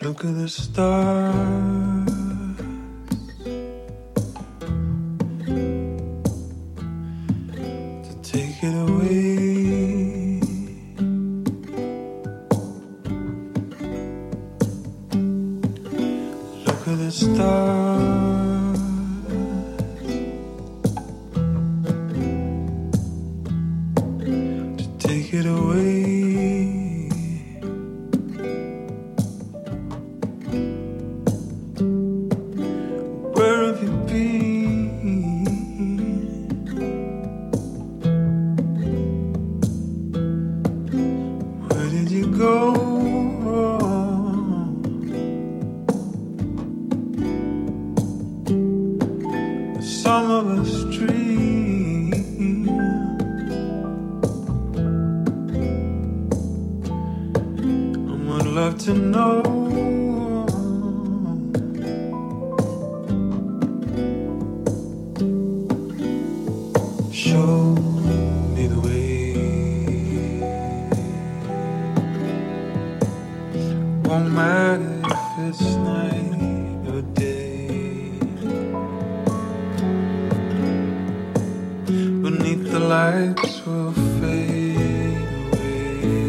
Look at the stars. To take it away. Look at the stars. To take it away. To know show me the way. Won't matter if it's night or day. Beneath the lights will fade away.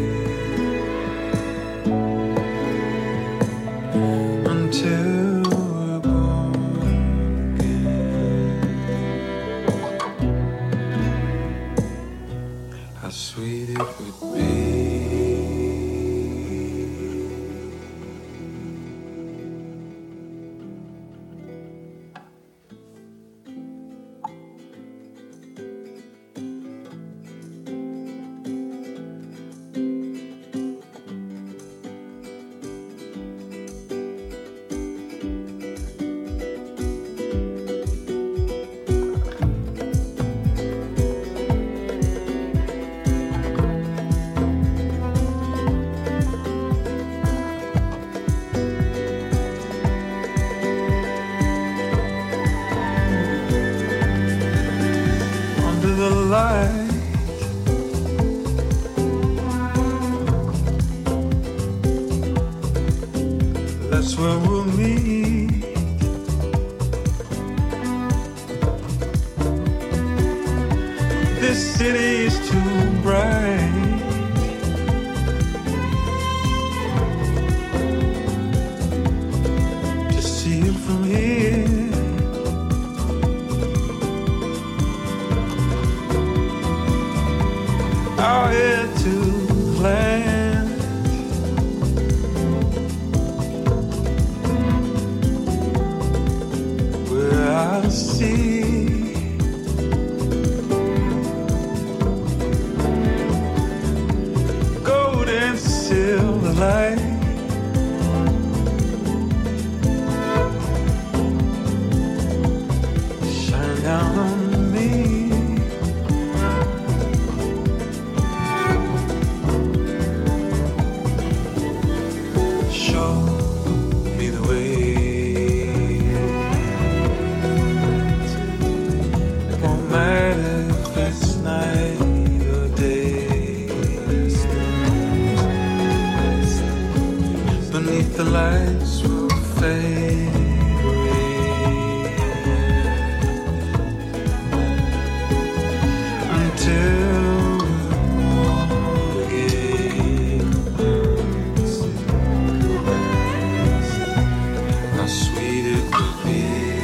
Until we're born again. How sweet it would be. That's where we'll meet. This city's too bright to see it from here. Out here to land, where I see gold and silver light. Shine down on me. The lights will fade away until we're born again. How sweet it would be.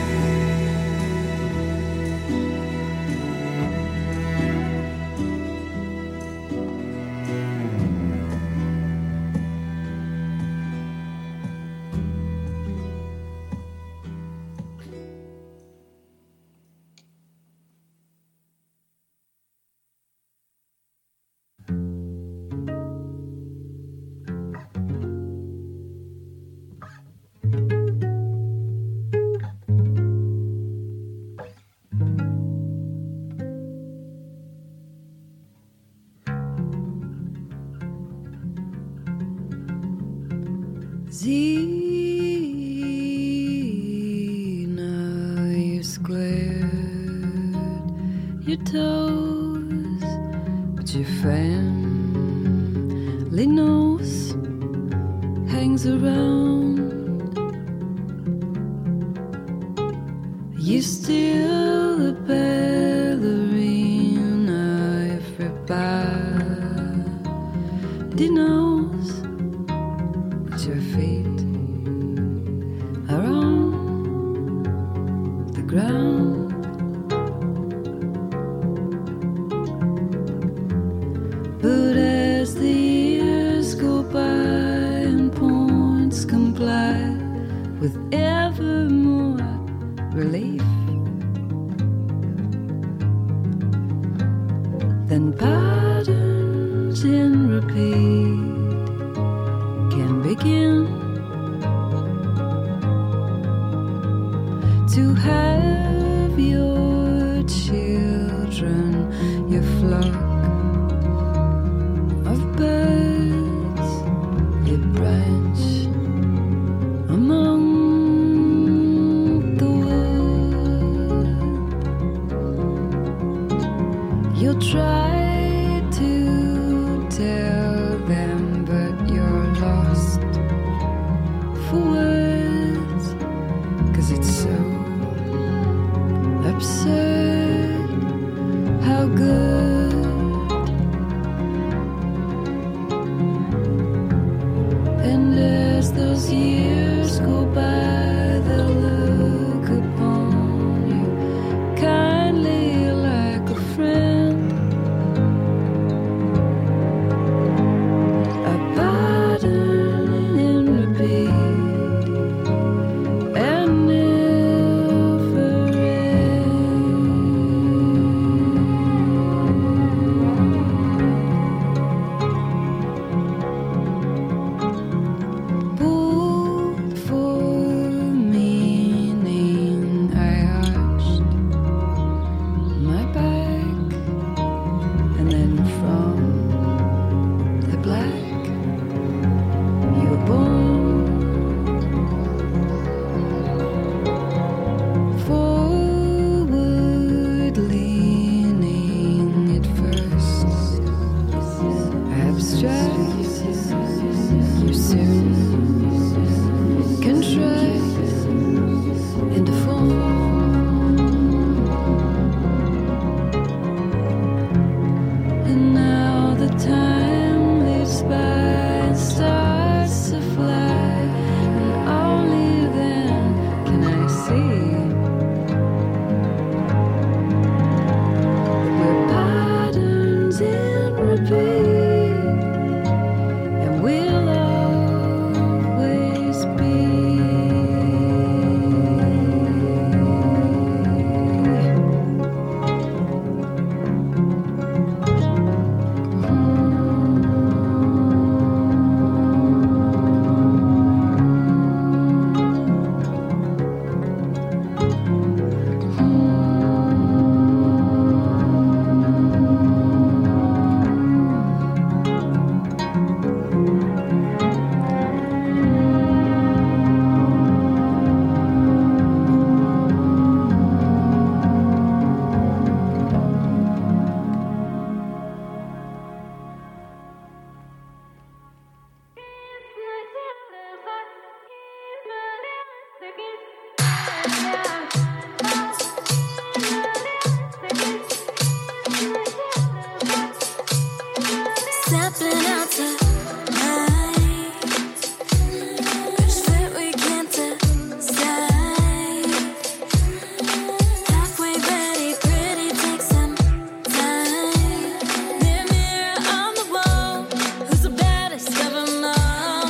Zina, you squared your toes, but your family knows. hangs around. You still the ballerina. Everybody knows that your feet are on the ground. But as the years go by and points comply with ever more relief, then patterns in repeat can begin to have your children, your flock of birds, a branch among the wood. You'll try to tell them, but you're lost for words, 'cause it's so absurd how good. And as those years go by, they'll look upon you kindly like a friend, a pattern in repeat and never end. Pulled for meaning, I arched my back, and then from the black you were born. Forward leaning at first, abstract, you soon contract into form. And now the time leaps by and starts to fly, and only then can I see that we're patterns in repeat, and we'll always be. Stepping out tonight, just that we can't decide. Halfway ready, pretty, take some time. Mirror on the wall, who's the baddest of them all?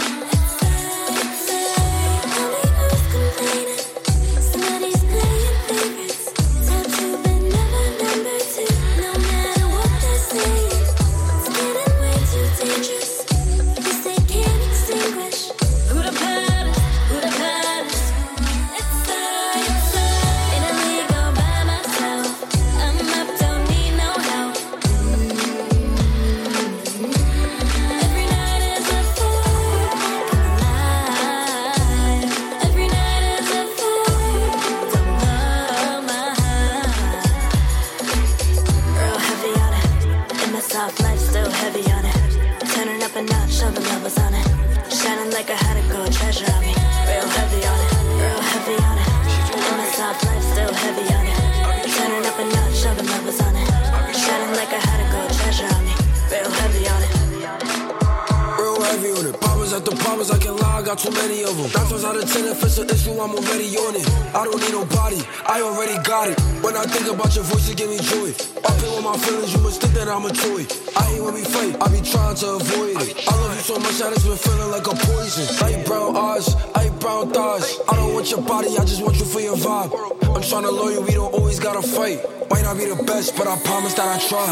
Nobody's complaining, somebody's playing favorites. Top two, but never number two. No matter what they're saying, it's getting way too dangerous. Yes, they can't extinguish. Who the baddest? Who the baddest? It's I. In a league all by myself. I'm up, don't need no help. Every night is a Fourth of July. Every night is a Fourth of July. Real heavy on it. In my soft life, still heavy on it. Turning up a notch, all the levels on it. Shining like I had a gold treasure on me. Real heavy on it, real heavy on it. In my soft life, still heavy on it. Turning up a notch, all the levels on it. Shining like I had a gold treasure on me. Real heavy on it. Real heavy on it. Problems after problems, I can't lie, I got too many of them. 9 times out of 10, if it's an issue, I'm already on it. I don't need nobody, I already got it. When I think about your voice, it give me joy. Up here with my feelings, you must think that I'm a toy. I hate when we fight, I be trying to avoid it. I love you so much that it's been feeling like a poison. Light brown eyes, light brown thighs. I don't want your body, I just want you for your vibe. I'm trying to love you, we don't always gotta fight. Might not be the best, but I promise that I try.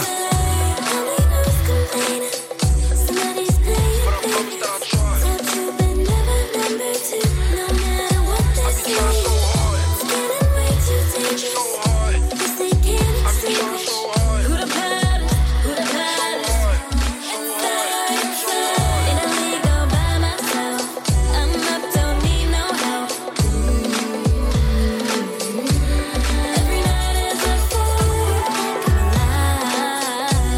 Somebody's playing favorites. Top two, but never number 2. No matter what they say, it's getting way too dangerous. 'Cause they can't extinguish. Who the baddest? Who the baddest? In a league all by myself. I'm up, don't need no help. Every night is a fool. Come alive.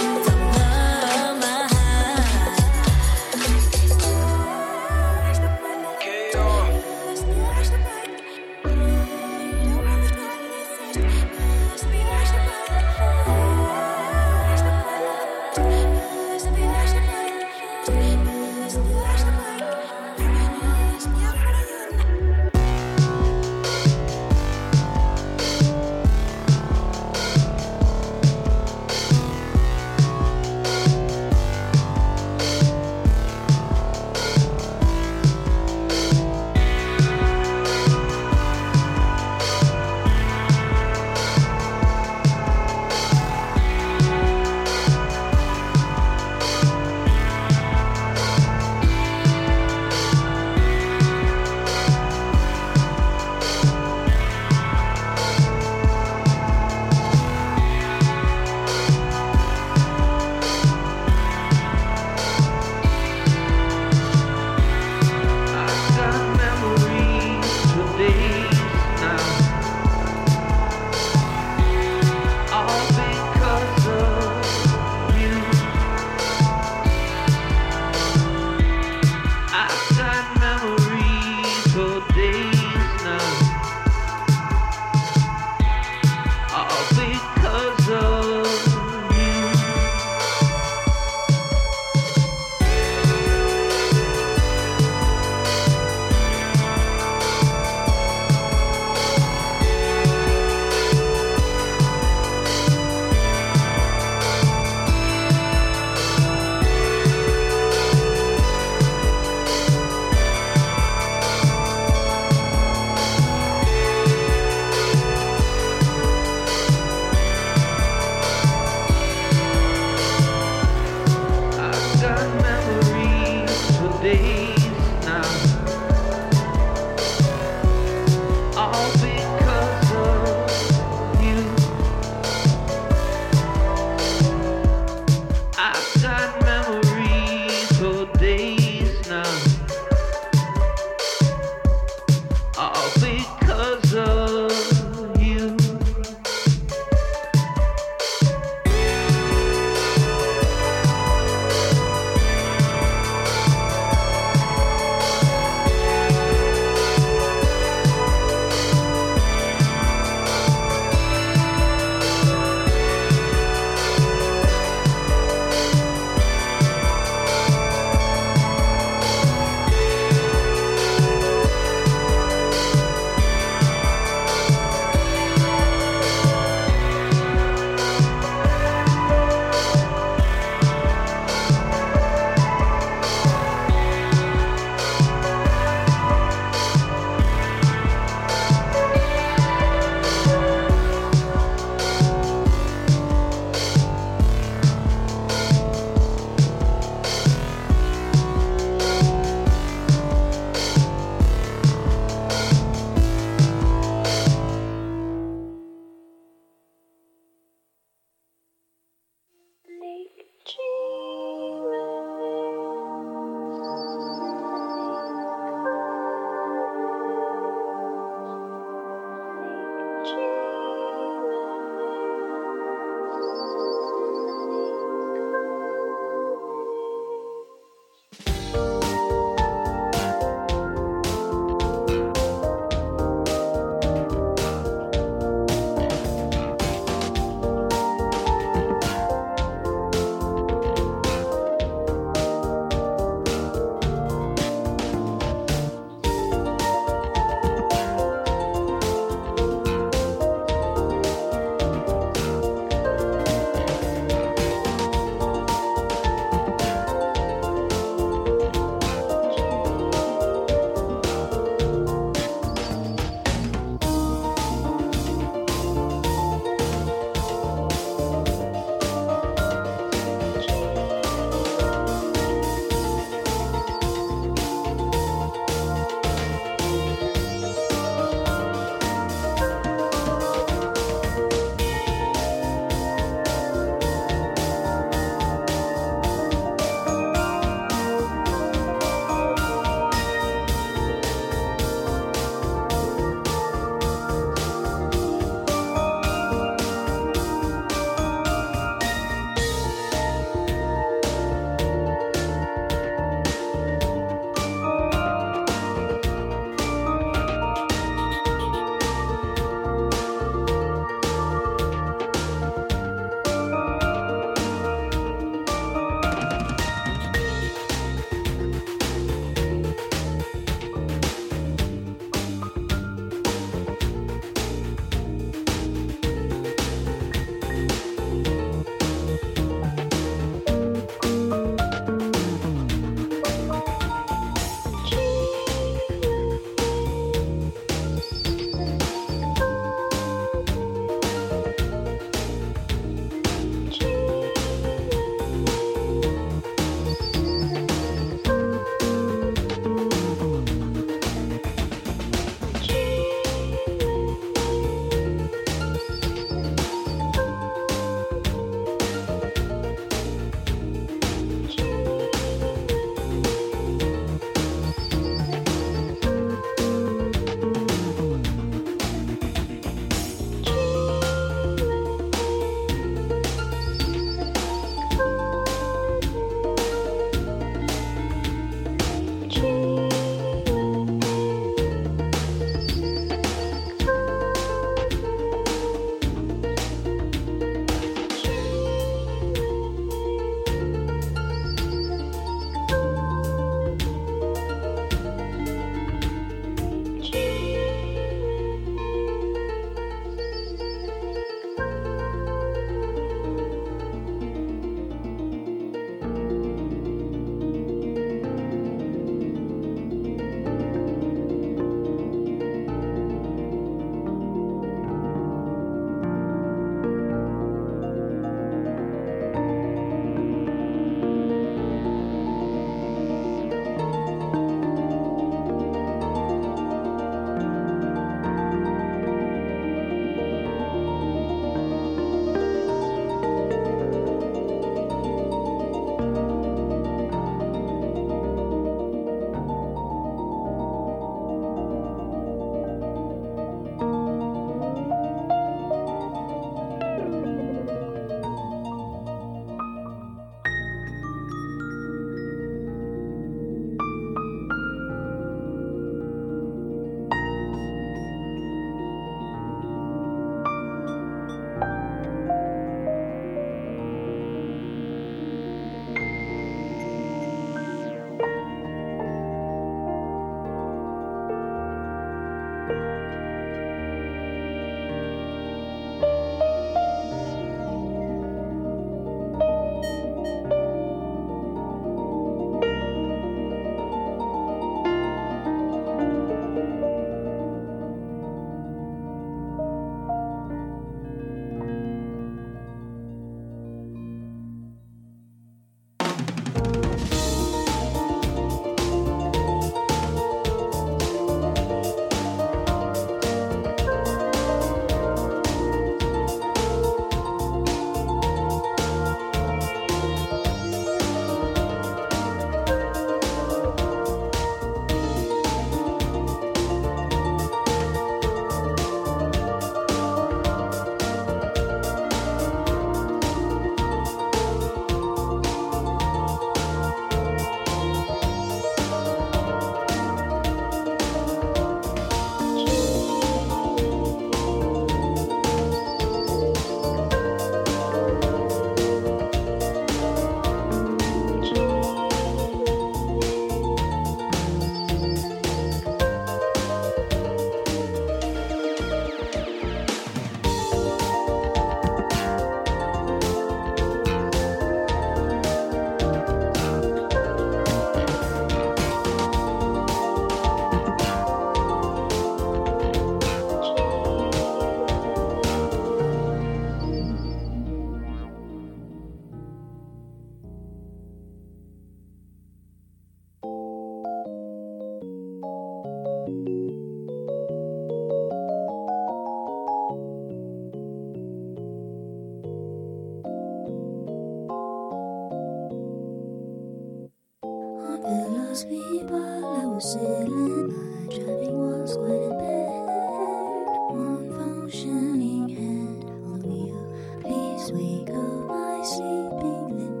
asleep while I was sailing. My driving was quite impaired. One functioning hand on the wheel. Please wake up my sleeping limb.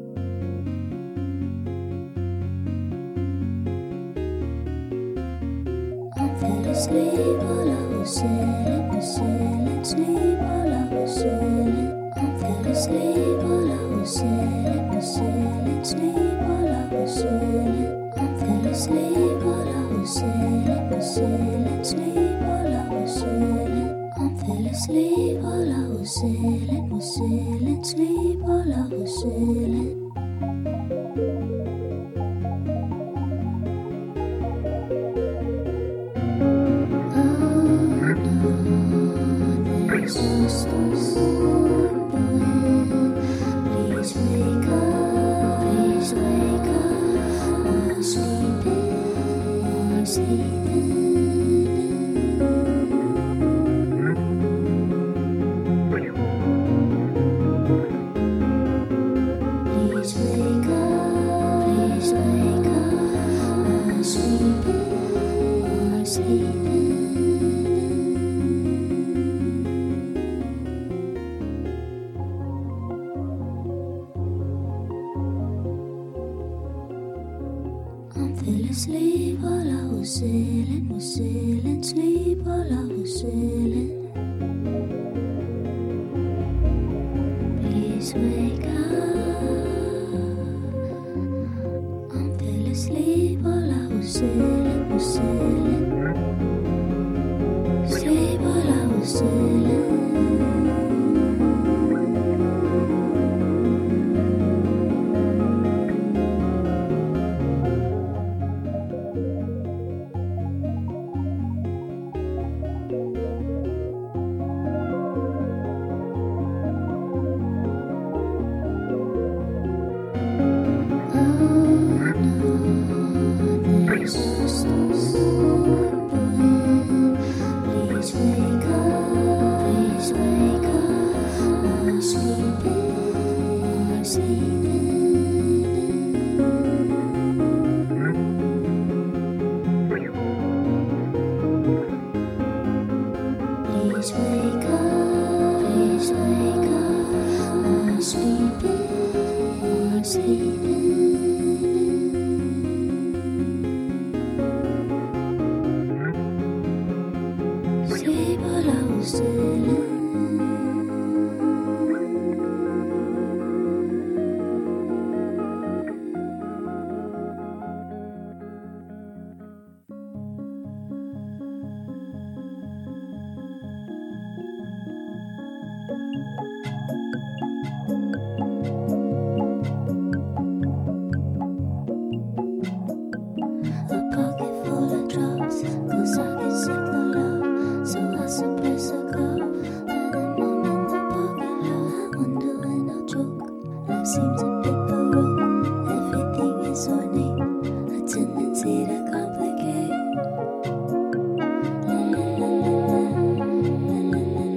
I fell asleep while I was sailing, sleep while I was sailing. I fell asleep while I was sailing, sleep while I was sailing. I fell asleep while I was sailing, sleep while I was sailing. I fell asleep while I was sailing, sleep while I was sailing. There's a storm brewing. Please wake up, please wake up. We're sleeping, we're sleeping. Please wake up, please wake up. We're sleeping, we're sleeping. Fell asleep while I was sailing, sleep while I was sailing. Please wake up. I fell asleep while I was sailing, sleep while I was sailing. There's a storm brewing. Please wake up, please wake up. We're sleeping, we're sleeping. Please wake up, please wake up. We're sleeping, we're sleeping. Sleep while I was sailing. A pocket full of drops, 'cause I can sing the love. So I suppress a cough, and then I'm in the parking lot. I wonder when I'll choke. Life seems to flip the road. Everything is ornate, a tendency to complicate. La la la la la, la la la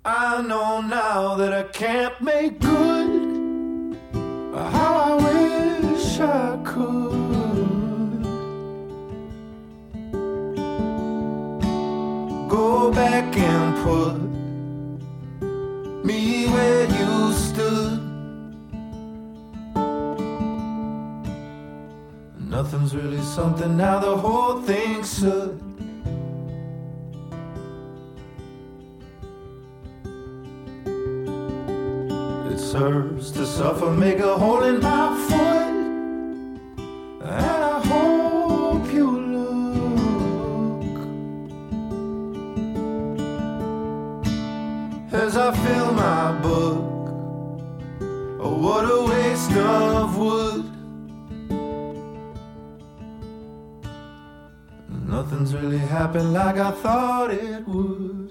I know now that I can't make good how I wish I could. Go back and put me where you stood. Nothing's really something now, the whole thing's should. It serves to suffer, make a hole in my foot, and I hope you look as I fill my book. Oh, what a waste of wood. Nothing's really happened like I thought it would.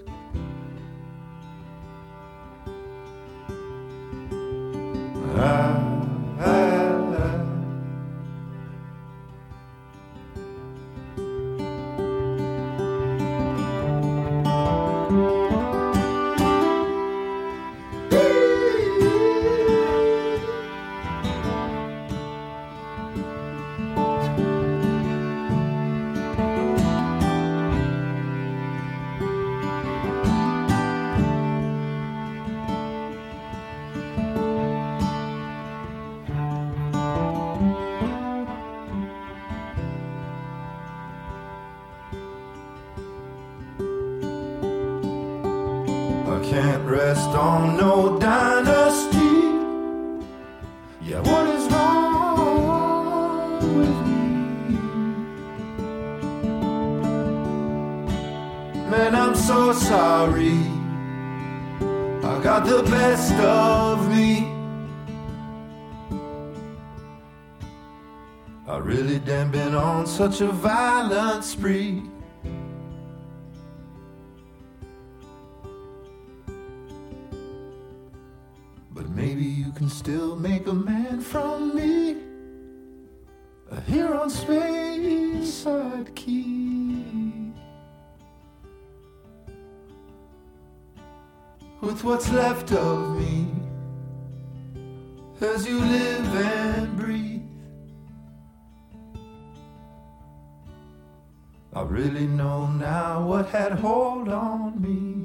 Can't rest on no dynasty. Yeah, what is wrong with me? Man, I'm so sorry. I got the best of me. I really damn been on such a violent spree. Maybe you can still make a man from me, here on Speyside Key. With what's left of me, as you live and breathe, I really know now what had hold on me.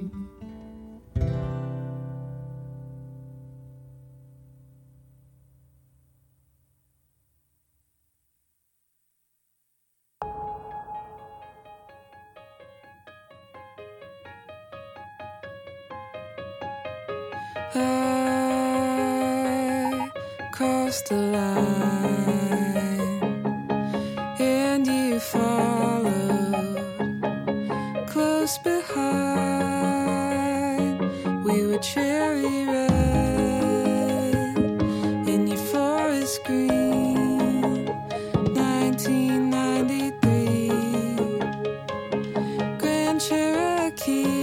I crossed the line and you followed close behind. We were cherry red in your forest green. 1993 Grand Cherokee.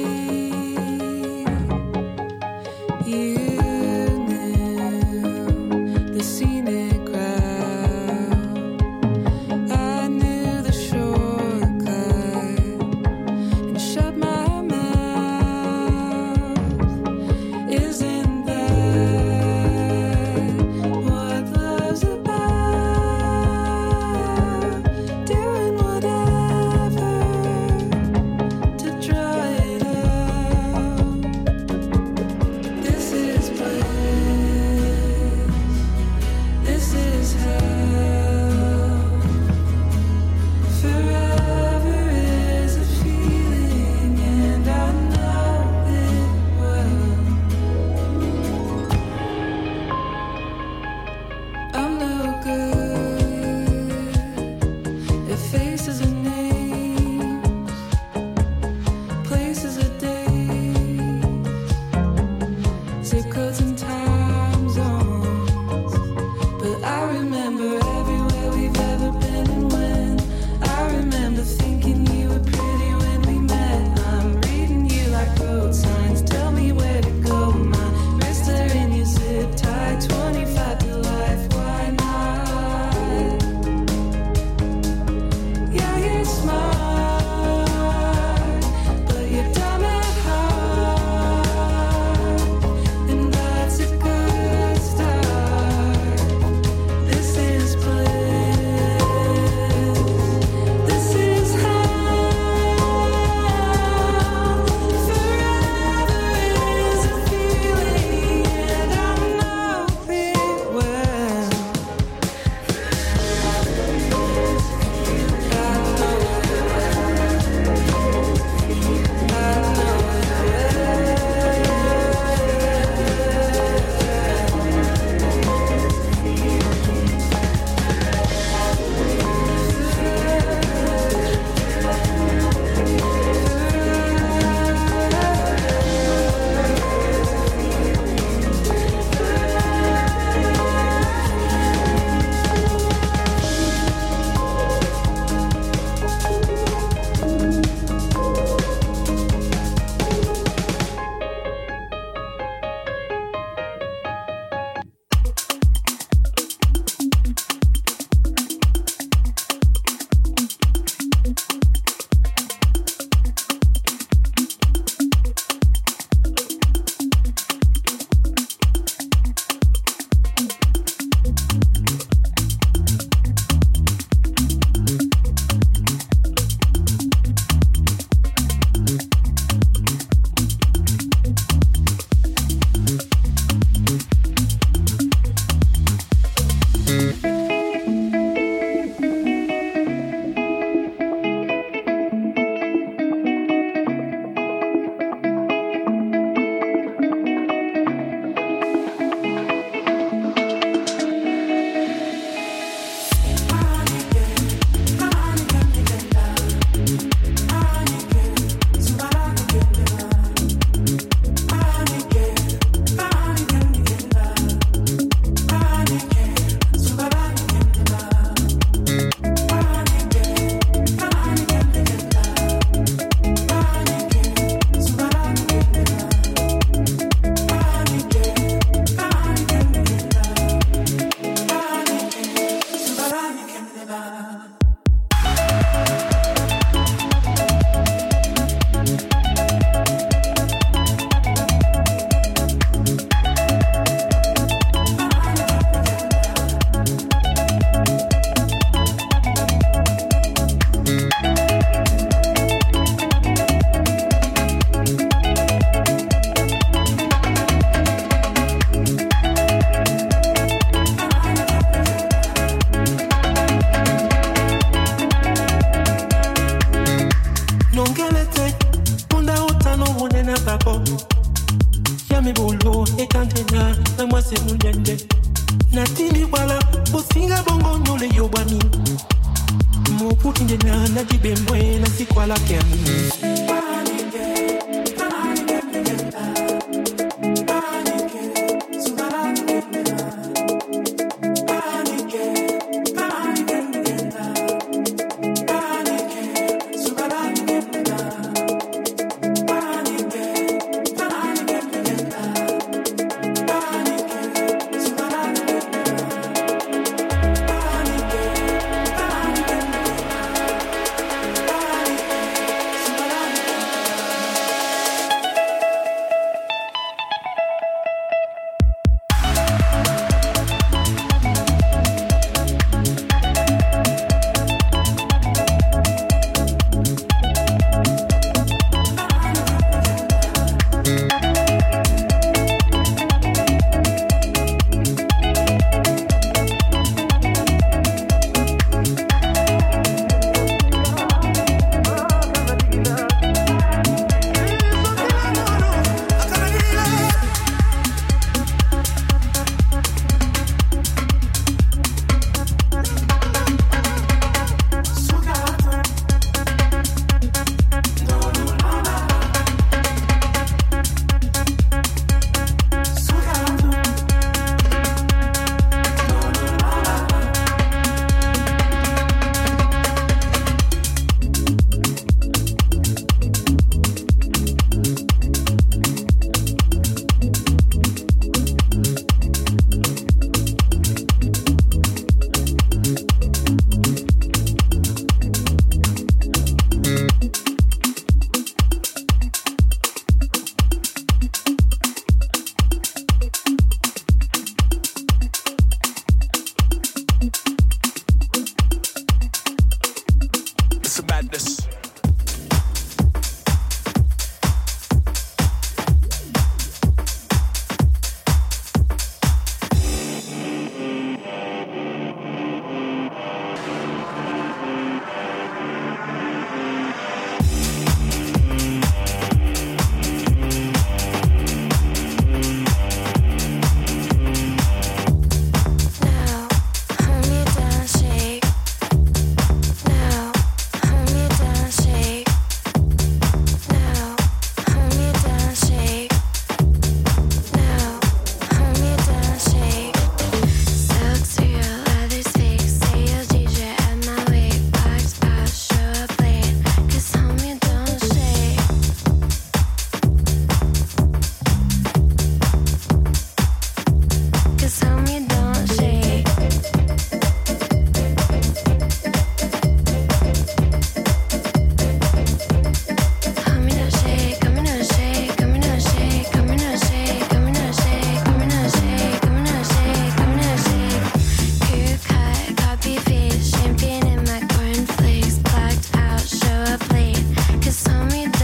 Isn't Yami bolo ekantena na mwase mundende. Natimi wala bosinga bongo nyole yobani. Mo putinge na jibemwe na sikwala kemi.